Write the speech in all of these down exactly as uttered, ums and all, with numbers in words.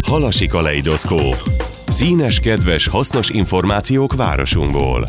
Halasi kaleidoszkóp. Színes, kedves, hasznos információk városunkból.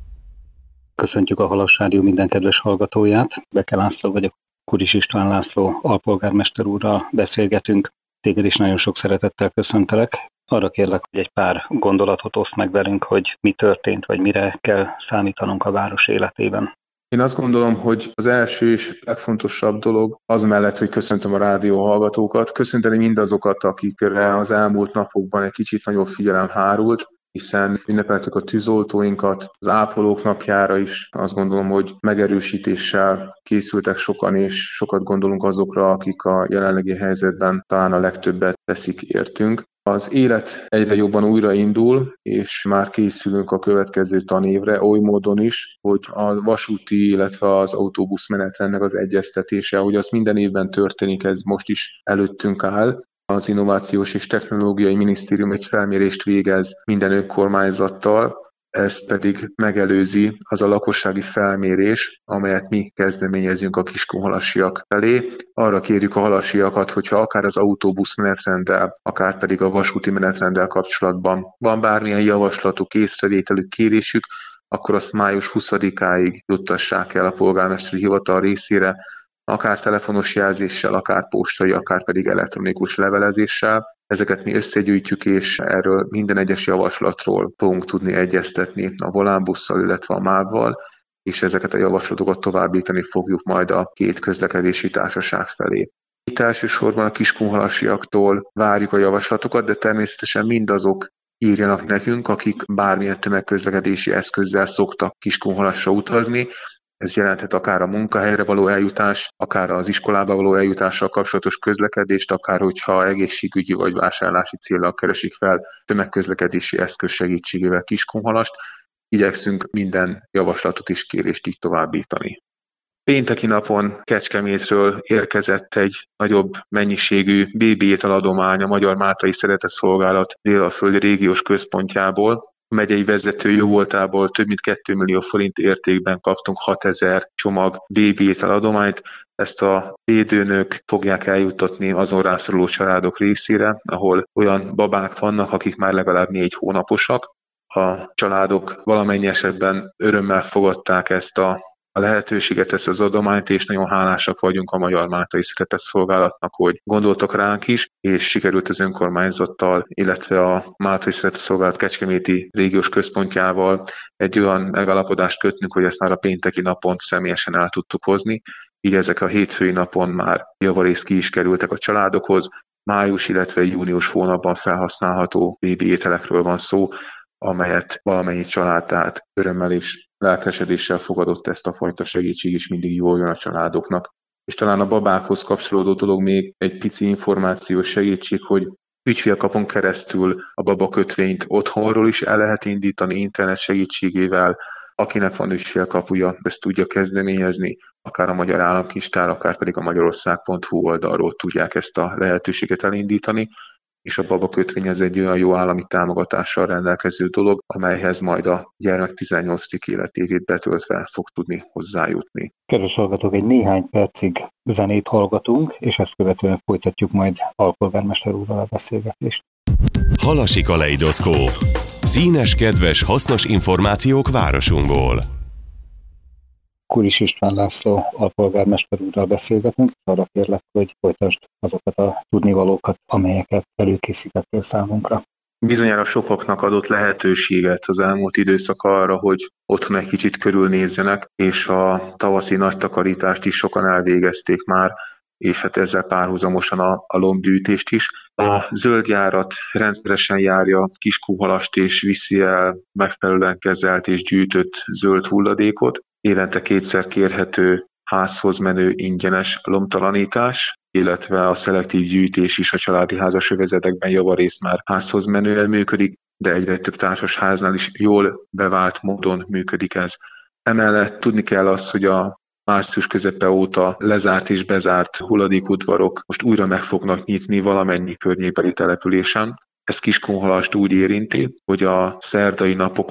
Köszöntjük a Halas Rádió minden kedves hallgatóját. Beke László vagyok, Kuris István László alpolgármester úrral beszélgetünk. Téged is nagyon sok szeretettel köszöntelek. Arra kérlek, hogy egy pár gondolatot oszd meg velünk, hogy mi történt, vagy mire kell számítanunk a város életében. Én azt gondolom, hogy az első és legfontosabb dolog az mellett, hogy köszöntöm a rádió hallgatókat, köszönteni mindazokat, akikre az elmúlt napokban egy kicsit nagyobb figyelem hárult, hiszen ünnepeltük a tűzoltóinkat, az ápolók napjára is azt gondolom, hogy megerősítéssel készültek sokan, és sokat gondolunk azokra, akik a jelenlegi helyzetben talán a legtöbbet teszik értünk. Az élet egyre jobban újraindul, és már készülünk a következő tanévre, oly módon is, hogy a vasúti, illetve az autóbusz menetrendnek az egyeztetése, hogy az minden évben történik, ez most is előttünk áll. Az Innovációs és Technológiai Minisztérium egy felmérést végez minden önkormányzattal, ez pedig megelőzi az a lakossági felmérés, amelyet mi kezdeményezünk a kiskunhalasiak felé. Arra kérjük a halasiakat, hogyha akár az autóbusz menetrenddel, akár pedig a vasúti menetrenddel kapcsolatban van bármilyen javaslatuk, észrevételük, kérésük, akkor azt május huszadikáig juttassák el a polgármesteri hivatal részére, akár telefonos jelzéssel, akár postai, akár pedig elektronikus levelezéssel. Ezeket mi összegyűjtjük, és erről minden egyes javaslatról fogunk tudni egyeztetni a volánbusszal, illetve a mávval, és ezeket a javaslatokat továbbítani fogjuk majd a két közlekedési társaság felé. Itt elsősorban a kiskunhalasiaktól várjuk a javaslatokat, de természetesen mindazok írjanak nekünk, akik bármilyen tömegközlekedési eszközzel szoktak Kiskunhalasra utazni. Ez jelenthet akár a munkahelyre való eljutás, akár az iskolába való eljutással kapcsolatos közlekedést, akár hogyha egészségügyi vagy vásárlási céllal keresik fel tömegközlekedési eszköz segítségével Kiskunhalast. Igyekszünk minden javaslatot és kérést így továbbítani. Pénteki napon Kecskemétről érkezett egy nagyobb mennyiségű bé bé ételadomány a Magyar Máltai Szeretetszolgálat Dél-Alföldi régiós központjából. A megyei vezető jóvoltából több mint két millió forint értékben kaptunk hatezer csomag bé bé ételadományt. Ezt a védőnők fogják eljuttatni azon rászoruló családok részére, ahol olyan babák vannak, akik már legalább négy hónaposak. A családok valamennyi esetben örömmel fogadták ezt a a lehetőséget, ezt az adományt, és nagyon hálásak vagyunk a Magyar Máltai Szeretetszolgálatnak, hogy gondoltak ránk is, és sikerült az önkormányzattal, illetve a Máltai Szeretetszolgálat Kecskeméti régiós központjával egy olyan megállapodást kötnünk, hogy ezt már a pénteki napon személyesen el tudtuk hozni. Így ezek a hétfői napon már javarészt ki is kerültek a családokhoz. Május, illetve június hónapban felhasználható bé bé ételekről van szó, amelyet valamennyi család tehát örömmel és lelkesedéssel fogadott. Ezt a fajta segítség is mindig jól jön a családoknak. És talán a babákhoz kapcsolódó dolog még egy pici információs segítség, hogy ügyfélkapon keresztül a babakötvényt otthonról is el lehet indítani internet segítségével. Akinek van ügyfélkapuja, ezt tudja kezdeményezni, akár a Magyar Államkincstár, akár pedig a magyarország pont hu oldalról tudják ezt a lehetőséget elindítani. És a babakötvény az egy olyan jó állami támogatással rendelkező dolog, amelyhez majd a gyermek tizennyolcadik életévét betöltve fog tudni hozzájutni. Kedves hallgatók, egy néhány percig zenét hallgatunk, és ezt követően folytatjuk majd alpolgármester úrral a beszélgetést. Halasi kaleidoszkóp. Színes, kedves, hasznos információk városunkból. Kuris István László alpolgármester úrral beszélgetünk, és arra kérlek, hogy folytasd azokat a tudnivalókat, amelyeket előkészítettél számunkra. Bizonyára sokaknak adott lehetőséget az elmúlt időszak arra, hogy otthon egy kicsit körülnézzenek, és a tavaszi nagy takarítást is sokan elvégezték már, és hát ezzel párhuzamosan a, a lombgyűjtést is. A zöldjárat rendszeresen járja Kiskunhalast, és viszi el megfelelően kezelt és gyűjtött zöld hulladékot. Évente kétszer kérhető házhoz menő ingyenes lombtalanítás, illetve a szelektív gyűjtés is a családi házas övezetekben javarészt már házhoz menően működik, de egyre több társasháznál is jól bevált módon működik ez. Emellett tudni kell azt, hogy a március közepe óta lezárt és bezárt hulladékudvarok most újra meg fognak nyitni valamennyi környékbeli településen. Ez Kiskunhalast úgy érinti, hogy a szerdai napokon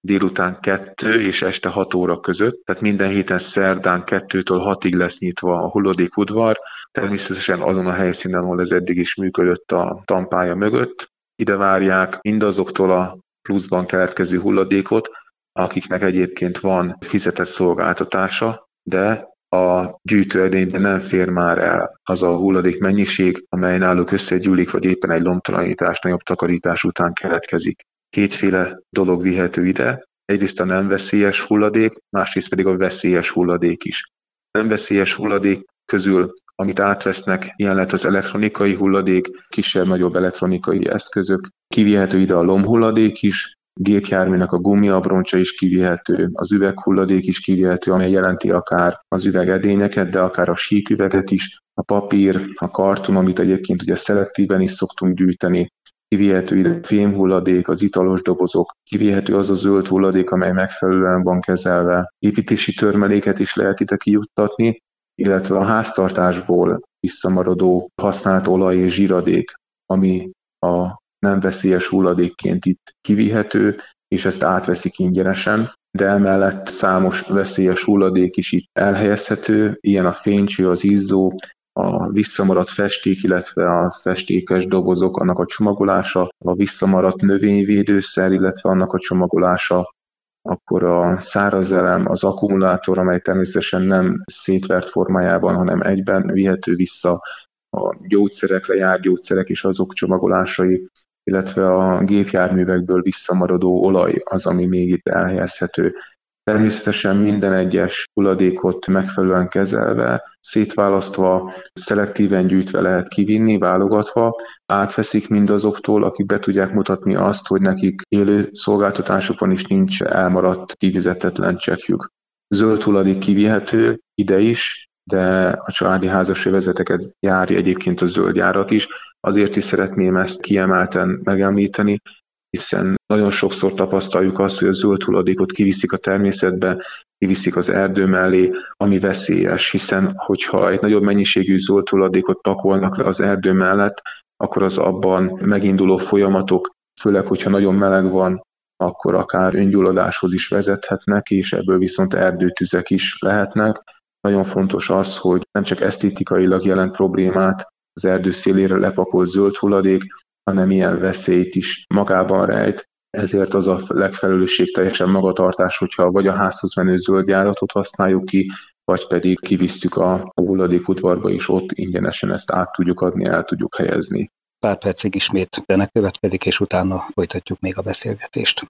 délután kettő és este hat óra között, tehát minden héten szerdán kettőtől hatig lesz nyitva a hulladékudvar, természetesen azon a helyszínen, ahol ez eddig is működött a tanpálya mögött. Ide várják mindazoktól a pluszban keletkező hulladékot, akiknek egyébként van fizetett szolgáltatása, de a gyűjtőedényben nem fér már el az a hulladék mennyiség, amely náluk összegyűlik, vagy éppen egy lombtalanítás, nagyobb takarítás után keletkezik. Kétféle dolog vihető ide, egyrészt a nem veszélyes hulladék, másrészt pedig a veszélyes hulladék is. A nem veszélyes hulladék közül, amit átvesznek, ilyen lehet az elektronikai hulladék, kisebb-nagyobb elektronikai eszközök, kivihető ide a lombhulladék is, gépjárműnek a gumiabroncsa is kivihető, az üveghulladék is kivihető, amely jelenti akár az üvegedényeket, de akár a síküveget is, a papír, a karton, amit egyébként ugye szelektíven is szoktunk gyűjteni, kivihető ide a fémhulladék, az italos dobozok, kivihető az a zöld hulladék, amely megfelelően van kezelve, építési törmeléket is lehet ide kijuttatni, illetve a háztartásból visszamaradó használt olaj és zsíradék, ami a nem veszélyes hulladékként itt kivihető, és ezt átveszik ingyenesen, de emellett számos veszélyes hulladék is itt elhelyezhető, ilyen a fénycső, az izzó, a visszamaradt festék, illetve a festékes dobozok, annak a csomagolása, a visszamaradt növényvédőszer, illetve annak a csomagolása, akkor a száraz elem, az akkumulátor, amely természetesen nem szétvert formájában, hanem egyben vihető vissza, a gyógyszerek, lejárt gyógyszerek és azok csomagolásai, illetve a gépjárművekből visszamaradó olaj az, ami még itt elhelyezhető. Természetesen minden egyes hulladékot megfelelően kezelve, szétválasztva, szelektíven gyűjtve lehet kivinni, válogatva, átveszik mindazoktól, akik be tudják mutatni azt, hogy nekik élő szolgáltatásukon is nincs elmaradt, kifizetetlen csekkjük. Zöld hulladék kivihető ide is, de a családi házasövezeteket járja egyébként a zöld járat is. Azért is szeretném ezt kiemelten megemlíteni, hiszen nagyon sokszor tapasztaljuk azt, hogy a zöld hulladékot kiviszik a természetbe, kiviszik az erdő mellé, ami veszélyes, hiszen hogyha egy nagyobb mennyiségű zöld hulladékot pakolnak le az erdő mellett, akkor az abban meginduló folyamatok, főleg, hogyha nagyon meleg van, akkor akár öngyulladáshoz is vezethetnek, és ebből viszont erdőtüzek is lehetnek. Nagyon fontos az, hogy nem csak esztétikailag jelent problémát az erdő szélére lepakolt zöld hulladék, hanem ilyen veszélyt is magában rejt. Ezért az a legfelelősségteljesen magatartás, hogyha vagy a házhoz menő zöld járatot használjuk ki, vagy pedig kivisszük a hulladékudvarba, és ott ingyenesen ezt át tudjuk adni, el tudjuk helyezni. Pár percig ismét zene következik, és utána folytatjuk még a beszélgetést.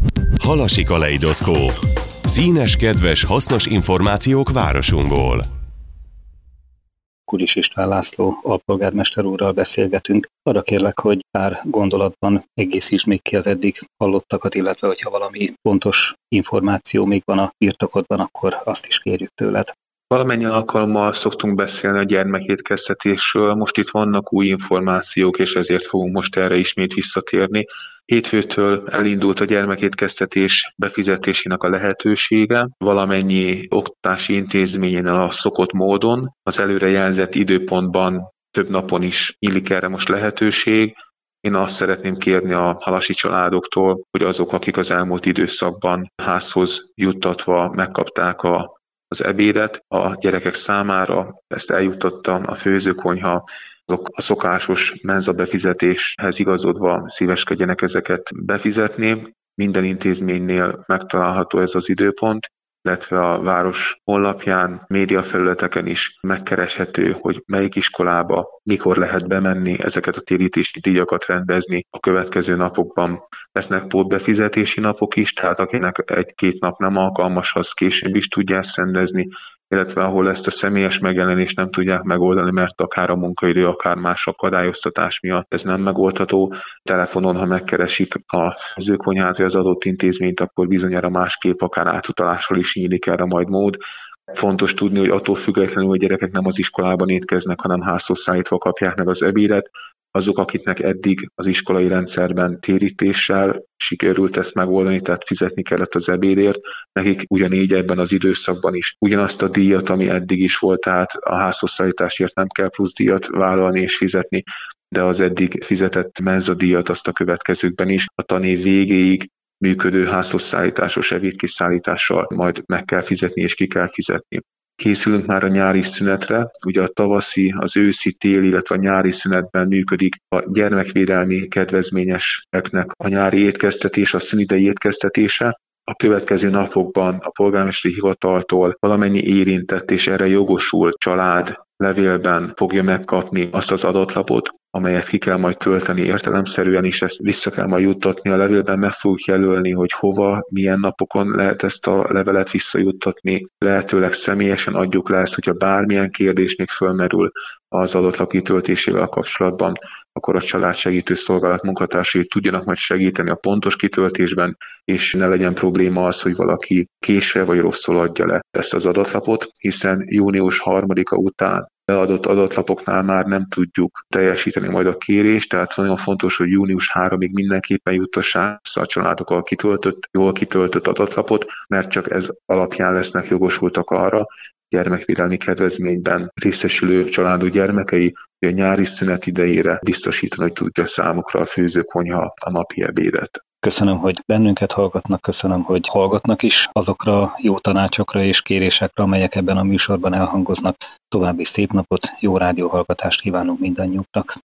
Halasi kaleidoszkóp. Színes, kedves, hasznos információk városunkból. Kuris István László alpolgármester úrral beszélgetünk. Arra kérlek, hogy pár gondolatban egészíts még ki az eddig hallottakat, illetve hogyha valami fontos információ még van a birtokodban, akkor azt is kérjük tőled. Valamennyi alkalommal szoktunk beszélni a gyermekétkeztetésről, most itt vannak új információk, és ezért fogunk most erre ismét visszatérni. Hétfőtől elindult a gyermekétkeztetés befizetésének a lehetősége, valamennyi oktatási intézményénél a szokott módon, az előrejelzett időpontban több napon is nyílik erre most lehetőség. Én azt szeretném kérni a halasi családoktól, hogy azok, akik az elmúlt időszakban házhoz juttatva megkapták a az ebédet a gyerekek számára, ezt eljuttatta a főzőkonyha, azok a szokásos menza befizetéshez igazodva szíveskedjenek ezeket befizetni. Minden intézménynél megtalálható ez az időpont, illetve a város honlapján, médiafelületeken is megkereshető, hogy melyik iskolába mikor lehet bemenni, ezeket a térítési díjakat rendezni a következő napokban. Lesznek pótbefizetési napok is, tehát akinek egy-két nap nem alkalmas, az később is tudja ezt rendezni, illetve ahol ezt a személyes megjelenést nem tudják megoldani, mert akár a munkaidő, akár más akadályoztatás miatt ez nem megoldható. Telefonon, ha megkeresik a főzőkonyhát vagy az adott intézményt, akkor bizonyára másképp akár átutalásról is nyílik erre majd mód. Fontos tudni, hogy attól függetlenül, hogy gyerekek nem az iskolában étkeznek, hanem házhoz szállítva kapják meg az ebédet, azok, akiknek eddig az iskolai rendszerben térítéssel sikerült ezt megoldani, tehát fizetni kellett az ebédért, nekik ugyanígy ebben az időszakban is ugyanazt a díjat, ami eddig is volt, tehát a házhoz szállításért nem kell plusz díjat vállalni és fizetni, de az eddig fizetett menzadíjat azt a következőkben is a tanév végéig működő házhozszállításos segédkiszállítással majd meg kell fizetni és ki kell fizetni. Készülünk már a nyári szünetre, ugye a tavaszi, az őszi, téli, illetve a nyári szünetben működik a gyermekvédelmi kedvezményeseknek a nyári étkeztetés, a szünidei étkeztetése. A következő napokban a polgármesteri hivataltól valamennyi érintett és erre jogosult család levélben fogja megkapni azt az adatlapot, amelyet ki kell majd tölteni értelemszerűen, és ezt vissza kell majd juttatni. A levélben meg fogjuk jelölni, hogy hova, milyen napokon lehet ezt a levelet visszajuttatni. Lehetőleg személyesen adjuk le ezt, hogyha bármilyen kérdés még fölmerül az adatlap kitöltésével kapcsolatban, akkor a családsegítő szolgálat munkatársai tudjanak majd segíteni a pontos kitöltésben, és ne legyen probléma az, hogy valaki késve vagy rosszul adja le ezt az adatlapot, hiszen június harmadika után beadott adatlapoknál már nem tudjuk teljesíteni majd a kérést, tehát nagyon fontos, hogy június harmadikig mindenképpen juttassák a családok a kitöltött, jól kitöltött adatlapot, mert csak ez alapján lesznek jogosultak arra, gyermekvédelmi kedvezményben részesülő családok gyermekei, hogy a nyári szünet idejére biztosítani, hogy tudja számukra a főzőkonyha a napi ebédet. Köszönöm, hogy bennünket hallgatnak, köszönöm, hogy hallgatnak is azokra a jó tanácsokra és kérésekre, amelyek ebben a műsorban elhangoznak. További szép napot, jó rádióhallgatást kívánunk mindannyiuknak.